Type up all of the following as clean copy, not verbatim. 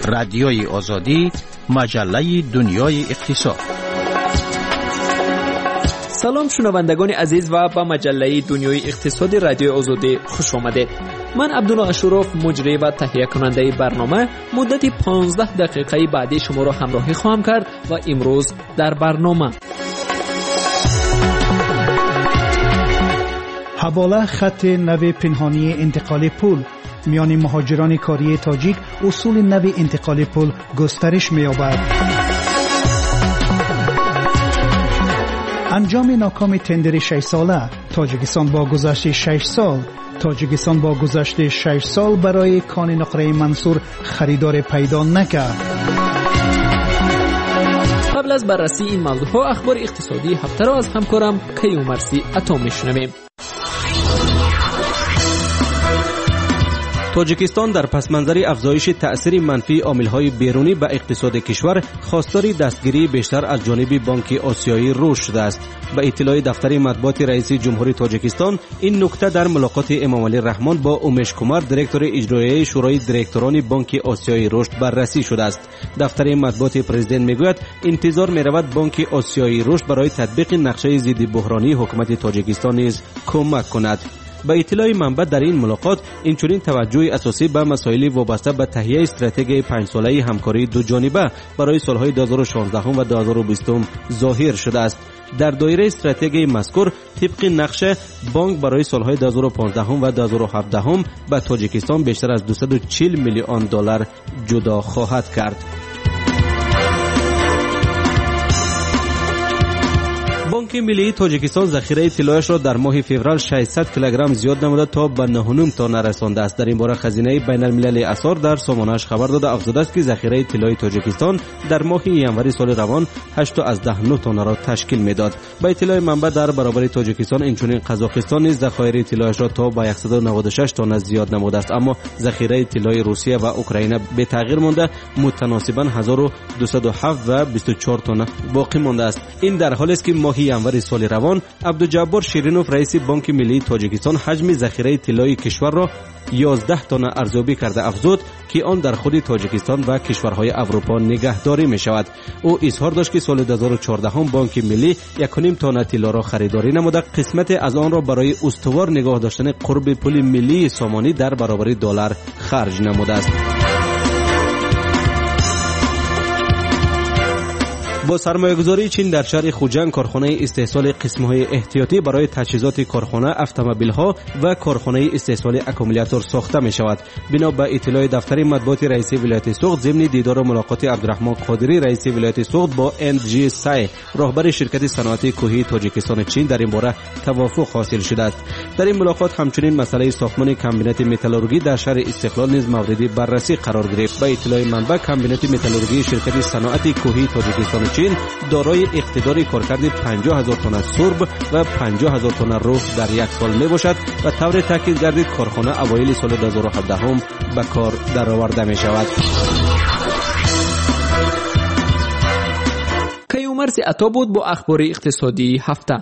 رادیوی آزادی، مجله دنیای اقتصاد. سلام شنوندگان عزیز و به مجله دنیای اقتصاد رادیو آزادی خوش آمدید. من عبدالله اشرف مجری و تهیه کننده برنامه مدت 15 دقیقه بعدی شما را همراهی خواهم کرد و امروز در برنامه حواله خط نو پنهانی انتقال پول میان مهاجران کاری تاجیک، اصول نو انتقال پول گسترش می‌یابد. انجام ناکام تندر 6 ساله تاجیکستان با گذشت 6 سال. تاجیکستان با گذشت 6 سال برای کان نقره منصور خریدار پیدا نکرد. قبل از بررسی این موضوع اخبار اقتصادی هفته را از همکارم کیومرثی عطا میشنویم. تاجیکستان در پس‌منظر افزایش تأثیر منفی عامل‌های بیرونی به اقتصاد کشور خواستار دستگیری بیشتر از جانب بانک آسیایی رشد شده است. به اطلاع دفتر مطبوعات رئیس جمهوری تاجیکستان این نکته در ملاقات امامعلی رحمان با اومش کمار دیرکتور اجرایی شورای دیرکتوران بانک آسیایی رشد بررسی شده است. دفتر مطبوعات پرزیدنت میگوید انتظار می‌رود بانک آسیایی رشد برای تطبیق نقشه ضد بحرانی حکومت تاجیکستان نیز کمک کند. با اطلاع منبع در این ملاقات اینچنین توجه اساسی به مسائل وابسته به تهیه استراتژی 5 ساله همکاری دو جانبه برای سالهای 2016 و 2020 ظاهر شده است. در دایره استراتژی مذکور طبق نقشه بانک برای سالهای 2015 و 2017 به تاجیکستان بیشتر از 240 میلیون دلار جدا خواهد کرد. بانک ملی تاجیکستان ذخیره طلایش را در ماه فوریه 600 کیلوگرم زیاد نموده تا به 9.5 تن رسانده است. در این باره خزینه بین المللی اسعار در سامانه‌اش خبر داده افزوده است که ذخیره طلای تاجیکستان در ماه ینوری سال روان 8.9 تن را تشکیل میداد. با اطلاع منبع در برابر تاجیکستان اینچنین قزاقستان نیز ذخایر طلایش را تا به 196 تن زیاد نموده است، اما ذخیره طلای روسیه و اوکراین به تغییر مانده متناسباً 1207 و 24 تن باقی مانده است. این در حالی است که ماه ینوری سال روان عبدالجبار شیرینوف رئیس بانک ملی تاجیکستان حجم ذخیره طلای کشور را 11 تن ارزیابی کرده افزود که آن در خود تاجیکستان و کشورهای اروپا نگهداری می شود. او اظهار داشت که سال 2014 بانک ملی 1.5 تن طلا را خریداری نموده، قسمت از آن را برای استوار نگاه داشتن قرب پول ملی سامانی در برابر دلار خرج نموده است. با سرمایه‌گذاری چین در شهر خوجنگ کارخانه استحصال قسم‌های احتیاطی برای تجهیزات کارخانه، اتومبیل‌ها و کارخانه استحصال اکومولاتور ساخته می‌شود. بنا به اطلاع دفتر مطبوعات رئیس ولایت سوخت ضمن دیدار و ملاقات عبدالرحمن قادری رئیس ولایت سوخت با NG سای راهبر شرکت صنعتی کوهی تاجیکستان چین در این باره توافق حاصل شده است. در این ملاقات همچنین مسئله ساختمان کمبینت متالورژی در شهر استقلال نیز مورد بررسی قرار گرفت. با اطلاع منبع کمبینت متالورژی شرکت صنعتی کوهی تاجیکستان چین دارای اقتدار کارکرد 50,000 تن سرب و 50,000 تن رخ در یک سال می باشد و طور تاکید گردید کارخانه اوایل سال 2017 به کار درآورده می شود. کیومرثی عطا بود با اخبار اقتصادی هفته.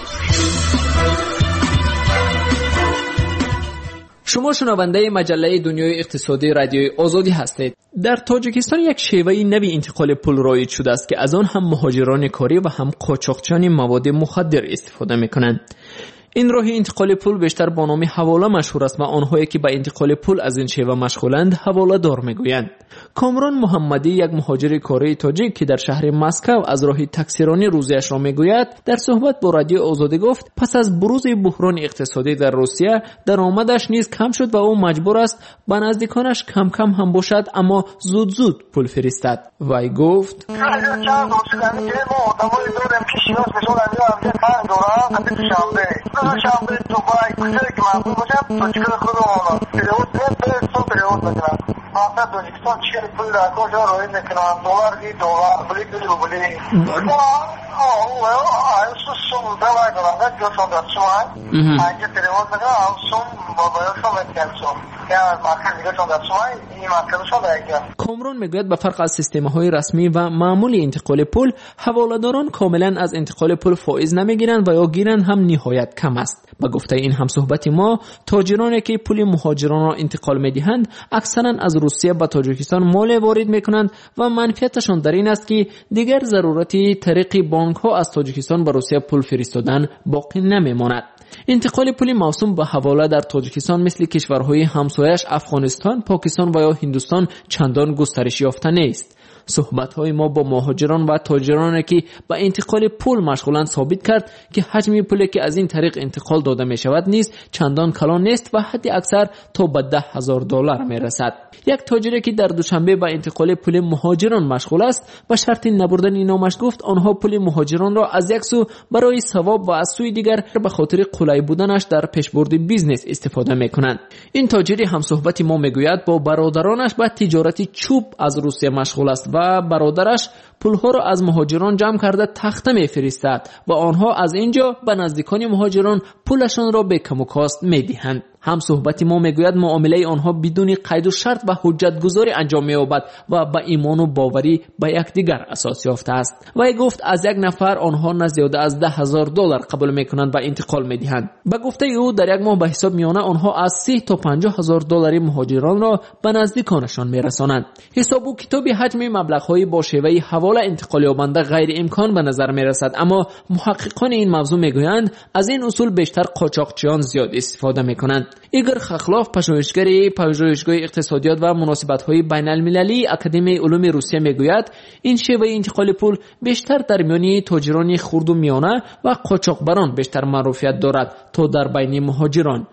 شما شنونده مجله دنیای اقتصادی رادیوی آزادی هستید. در تاجیکستان یک شیوه نوی انتقال پول رایج شده است که از آن هم مهاجران کاری و هم قاچاقچیان مواد مخدر استفاده می‌کنند. این راه انتقال پول بیشتر با نام حواله مشهور است و آنهایی که به انتقال پول از این شیوه مشغولند حواله دار میگویند. کامران محمدی یک مهاجر کاری تاجیک که در شهر مسکو از راه تاکسیرانی روزیش را میگوید در صحبت با رادیو آزادی گفت پس از بروز بحران اقتصادی در روسیه درآمدش نیز کم شد و او مجبور است به نزدیکانش کم کم هم باشد اما زود زود پول فرستد. وی گفت شنبه دوبای کجایی که معمول باشم تاجیکستان خودم پیروز مثلا تاجیکستان 40 پول در کجا روی میکنم دلار بلی روبلی سوم دلار دارم جو سوم در سوم اینجا پیروز میکنم سوم با باید سوم میکنم کامران میگوید به فرق از سیستم‌های رسمی و معمولی انتقال پول، حواله‌داران کاملا از انتقال پول فائز نمیگیرند و یا گیرند هم نهایت کم است. به گفته این همصحبت ما، تاجرانی که پول مهاجران را انتقال میدهند اکثرا از روسیه به تاجیکستان مال وارد میکنند و منفعتشان در این است که دیگر ضرورتی طریق بانک ها از تاجیکستان به روسیه پول فرستادن باقی نمیماند. انتقال پول موسوم به حواله در تاجیکستان مثل کشورهای همسایش افغانستان، پاکستان و یا هندوستان چندان گسترش یافته نیست. صحبت‌های ما با مهاجران و تاجرانی که با انتقال پول مشغولند ثابت کرد که حجم پولی که از این طریق انتقال داده می شود نیست چندان کلان نیست و حد اکثر تا به $10,000 می رسد. یک تاجری که در دوشنبه با انتقال پول مهاجران مشغول است با شرط نبردن نامش گفت آنها پول مهاجران را از یک سو برای ثواب و از سوی دیگر به خاطر قلای بودنش در پیشبرد بیزنس استفاده می کنند. این تاجری هم صحبت ما میگوید با برادرانش به تجارت چوب از روسیه مشغول است و برادرش پولها را از مهاجران جمع کرده تخته می‌فرستد و آنها از اینجا به نزدیکان مهاجران پولشان را به کم و کاست می‌دهند. هم صحبت ما میگوید معامله آنها بدون قید و شرط و حجت گذاری انجام می‌یابد و با ایمان و باوری به یکدیگر اساس یافته است. و گفت از یک نفر آنها نه زیاده از $10,000 قبول می‌کنند و انتقال می‌دهند. به گفته او در یک ماه به حساب میانه آنها از $30,000 تا $50,000 مهاجران را به نزدیکانشان می‌رسانند. حساب و کتاب حجم مبلغ‌های با شیوه حواله انتقال یابنده غیر امکان به نظر می‌رسد، اما محققان این موضوع می‌گویند از این اصول بیشتر قاچاقچیان زیاد استفاده می‌کنند. ایگور خخلاف، پژوهشگر پژوهشگاه اقتصادیات و مناسبت‌های بین‌المللی اکادمی علوم روسیه میگوید این شیوه انتقال پول بیشتر در میان تاجران خرد و میانه و قاچاقبران بیشتر معروفیت دارد تا در بین مهاجران.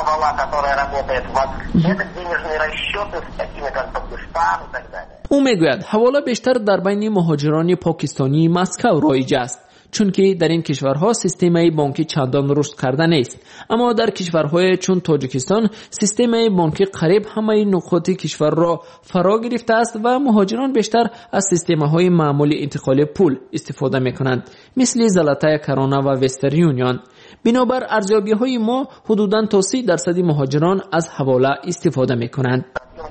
او میگوید حواله بیشتر در بین مهاجران پاکستانی مسکو رایج است، چون که در این کشورها سیستم بانکی چندان رشد کرده نیست، اما در کشورهای چون تاجیکستان سیستم بانکی قریب همه نقاط کشور را فرا گرفته است و مهاجران بیشتر از سیستم‌های معمولی انتقال پول استفاده می‌کنند، مثل زلاتای کرونا و وسترن یونیون. بنابر ارزیابی‌های ما حدوداً تا 30% مهاجران از حواله استفاده می‌کنند.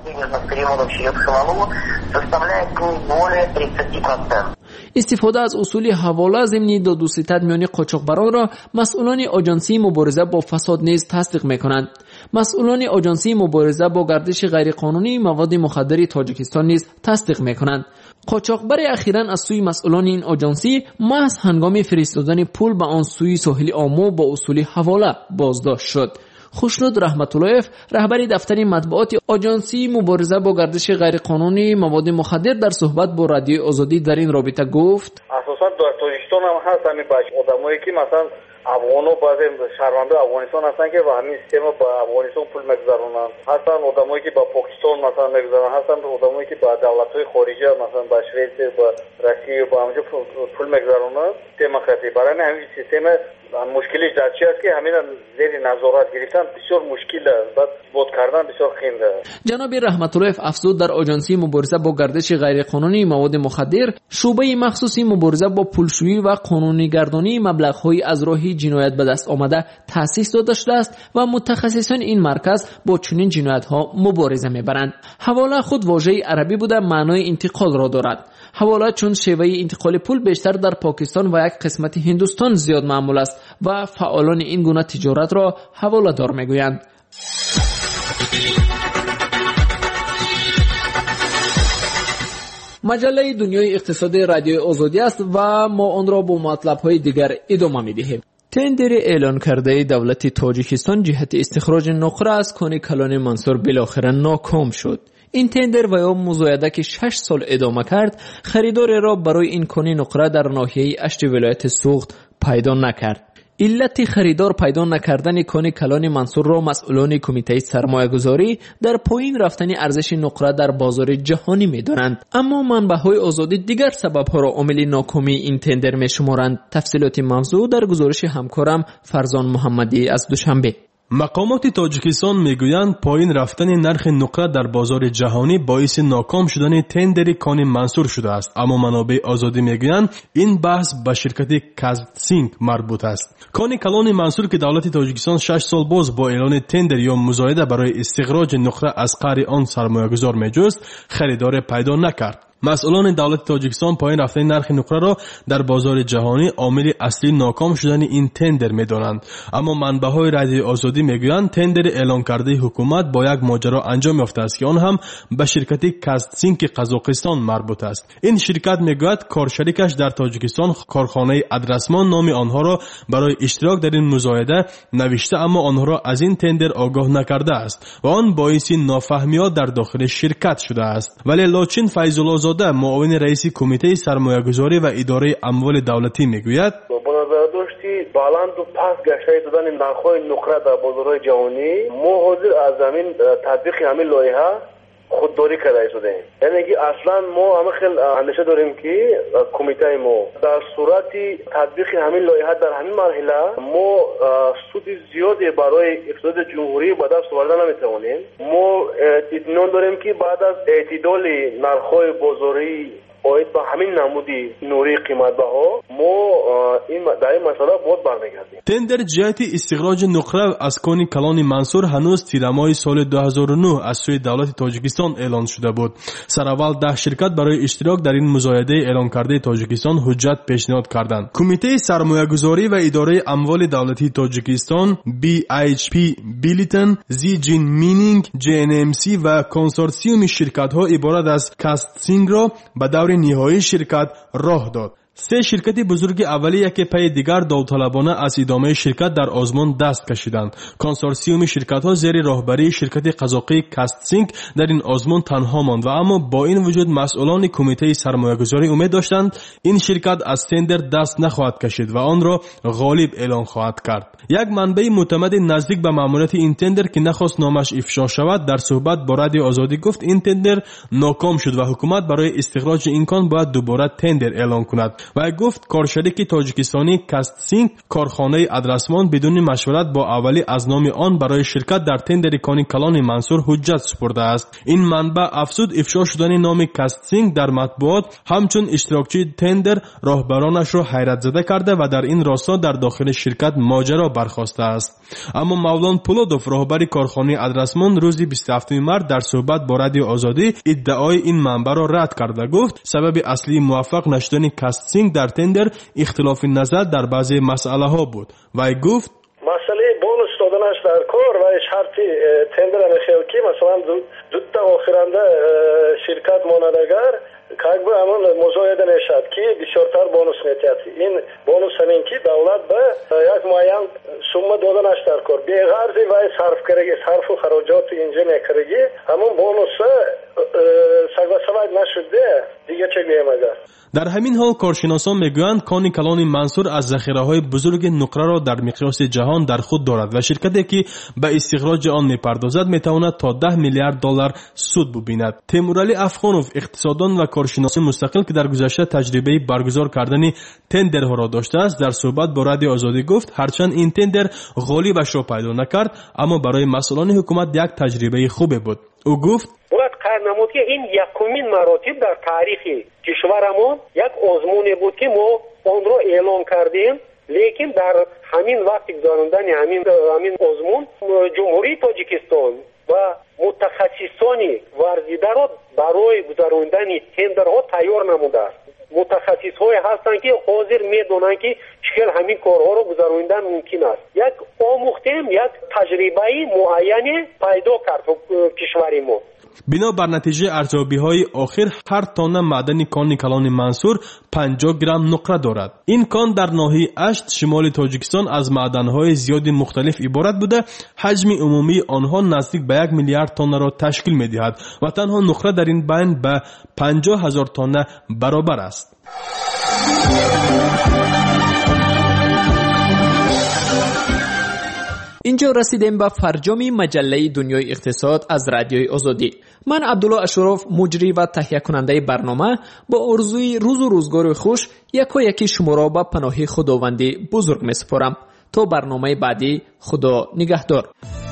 استفاده از اصول حواله ضمن داد و ستد میان قاچاقبران را مسئولان آژانسی مبارزه با فساد نیز تصدیق می‌کنند. مسئولان آژانسی مبارزه با گردش غیرقانونی مواد مخدر تاجیکستان نیز تصدیق می‌کنند. قاچاقبر اخیراً از سوی مسئولان این آژانسی محض هنگام فرستادن پول به آن سوی ساحل آمو با اصول حواله بازداشت شد. خوشنود رحمت‌اللهیف، رهبر دفتر مطبوعات آژانسی مبارزه با گردش غیرقانونی مواد مخدر، در صحبت با رادیو آزادی در این رابطه گفت: اساساً در تاجیکستان هم هست همین آدمایی که مثلا افغانو بعضی شهرونده افغانستان هستن که با همین سیستم با افغانستان پول میگذرونن، هستن آدمایی که با پاکستان مثلا میگذرونن، هستن آدمایی که با دولت‌های خارجی مثلا با شوئد با روسیه با همونجا پول میگذرونن. سیستم خطی برای همین سیستم مشکلی جدی است که همین زیر نظارت گرفتن بسیار مشکل است، بعد بود کردن بسیار خنده. جناب رحمت‌الله افزود در آژانسی مبارزه با گردش غیرقانونی مواد مخدر شعبه مخصوصی مبارزه با پولشویی و قانونی‌گردانی مبلغ‌های از راه جنایت به دست آمده تأسیس داده شده است و متخصصان این مرکز با چنین جنایت‌ها مبارزه می‌برند. حواله خود واژه عربی بوده معنای انتقال را دارد. حواله چون شیوه انتقال پول بیشتر در پاکستان و یک قسمت هندوستان زیاد معمول است و فعالان این گونه تجارت را حواله دار میگویند. مجله دنیای اقتصادی رادیو آزادی است و ما آن را با مطلب‌های دیگر ادامه می‌دهیم. تندر اعلان کرده دولت تاجیکستان جهت استخراج نقره از کان کلان منصور بالاخره ناکام شد. این تندر و یا مزایده که 6 سال ادامه کرد خریدار را برای این کان نقره در ناحیه اشت ولایت سوخت پیدا نکرد. علت خریدار پیدا نکردن کان کلان منصور را مسئولان کمیته سرمایه‌گذاری در پایین رفتن ارزش نقره در بازار جهانی می‌دانند، اما منبع‌های آزادی دیگر سبب‌ها را عامل ناکامی این تندر می‌شمارند. تفصیلات موضوع در گزارش همکارم فرزان محمدی از دوشنبه. مقامات تاجیکستان میگویند پایین رفتن نرخ نقره در بازار جهانی باعث ناکام شدن تندر کان منصور شده است، اما منابع آزادی میگویند این بحث به شرکت کاستسینگ مربوط است. کان کلان منصور که دولت تاجیکستان 6 سال باز با اعلان تندر یا مزایده برای استخراج نقره از قعر آن سرمایه‌گذار میجست، خریدار پیدا نکرد. مسئولان دولت تاجیکستان پایین رفتن نرخ نقره را در بازار جهانی عامل اصلی ناکام شدن این تندر می‌دانند، اما منبع‌های رادیو آزادی میگویند تندر اعلان کرده حکومت با یک ماجرا انجام یافته است که آن هم به شرکت کاستسینگ قزاقستان مربوط است. این شرکت میگوید کارشریکش در تاجیکستان کارخانه ادرسمان نام آنها را برای اشتراک در این مزایده نوشته، اما آنها را از این تندر آگاه نکرده است و آن باعث نافهمی‌ها در داخل شرکت شده است. ولی لاچین فیض‌الله معاون رئیس کمیته سرمایه‌گذاری و اداره اموال دولتی میگوید با نظر داشتی بلند و پست گشته دادن نرخ‌های نقره در بازارهای جهانی، ما حاضر از زمین تطبیق همین لایحه خودداری کرده شده. یعنی که اصلا ما همه خیلی اندیشه داریم که کمیته ما در صورت تطبیق همین لایحه در همین مرحله ما سود زیادی برای اقتصاد جمهوری به دست آوردن نمیتوانیم. ما اطمینان داریم که بعد از اعتدال نرخ‌های بازاری باید با همین نمودی نوری قیمت بها ما این در این مسئله باید برمیگردیم. تندر جهت استخراج نقره از کان کلان منصور هنوز تیر ماه سال 2009 از سوی دولت تاجیکستان اعلان شده بود. سراول 10 شرکت برای اشتراک در این مزایده اعلان کرده تاجیکستان حجت پیشنهاد کردند. کمیته سرمایه‌گذاری و اداره اموال دولتی تاجیکستان BHP بیلیتن، زیجین مینینگ، JNMC و کنسورسیوم شرکت‌ها عبارت از کاستسینگ را به دور نهایی شرکت راه داد. 3 شرکت بزرگ اولی یکی پی دیگر داوطلبانه از ادامه شرکت در آزمون دست کشیدند. کنسورسیوم شرکت‌ها زیر راهبری شرکت قزاقی کاستسینگ در این آزمون تنها ماند و اما با این وجود مسئولان کمیته سرمایه‌گذاری امید داشتند این شرکت از تندر دست نخواهد کشید و آن را غالب اعلان خواهد کرد. یک منبع معتمد نزدیک به ماموریت این تندر که نخواست نامش افشا شود در صحبت با رادیو آزادی گفت این تندر ناکام شد و حکومت برای استخراج این کان باید دوباره تندر اعلان کند. و گفت کارشریک تاجیکستانی کاستسینگ کارخانه ادرسمان بدون مشورت با اولی از نام آن برای شرکت در تندر کان کلان منصور حجت سپرده است. این منبع افزود افشا شدن نام کاستسینگ در مطبوعات همچون اشتراکچی تندر راهبرانش را حیرت زده کرده و در این راستا در داخل شرکت ماجرا برخاسته است. اما مولان پولودوف راهبر کارخانه ادرسمان روز 27 مارس در صحبت با رادیو آزادی ادعای این منبع را رد کرده گفت سبب اصلی موفق نشدن کاستسینگ در تندر اختلاف نظر در بعضی مسئله ها بود و گفت مسئله بونوس دادنش در کار و شرطی تندر میخواد که مثلا زودتر آخرنده شرکت ماندگر как бы همون مزایده نشد که بسیارتر بونوس میتید. این بونوس همین که دولت به یک معین سوم دادنش در کار بی غرضی و صرف کرگی صرف و خراجات اینجا میکرگی همون بونوس سواد نشده دیگه چه گویم اگر. در همین حال کارشناسان میگویند کان کلان منصور از ذخیره‌های بزرگ نقره را در مقیاس جهان در خود دارد و شرکتی که به استخراج آن میپردازد میتواند تا 10 میلیارد دلار سود ببیند. تیمورعلی افغانوف اقتصاددان و کارشناس مستقل که در گذشته تجربه برگزار کردن تندرها را داشته است در صحبت با رادیو آزادی گفت هرچند این تندر غالبش را پیدا نکرد اما برای مسئولان حکومت یک تجربه خوبی بود. او گفت نمود که این یکمین مراتب در تاریخ کشورمون یک آزمونی بود که ما آن را اعلان کردیم، لیکن در همین وقت گذراندن همین آزمون جمهوری تاجیکستان و متخصصانی ورزیده را برای گذراندن تندرها تیار نموده است. متخصص‌های هستند که حاضر می‌دانند که چقدر همین کارها را گذراندن ممکن است. یک آموختیم یک تجربه معینی پیدا کرد کشوری ما. بنا بر نتیجه ارزیابی‌های آخر هر تانه معدن کان کلان منصور 50 گرم نقره دارد. این کان در ناحیه اشت شمال تاجیکستان از معدن‌های زیاد مختلف عبارت بوده. حجم عمومی آنها نزدیک به 1 میلیارد تانه را تشکیل می‌دهد و تنها نقره در این بین به 50,000 تانه برابر است. اینجا رسیدیم به فرجام مجله دنیای اقتصاد از رادیوی آزادی. من عبدالله اشرف مجری و تهیه کننده برنامه با آرزوی روز و روزگار خوش یکی شما را به پناه خداوند بزرگ می‌سپارم. تا برنامه بعدی، خدا نگهدار.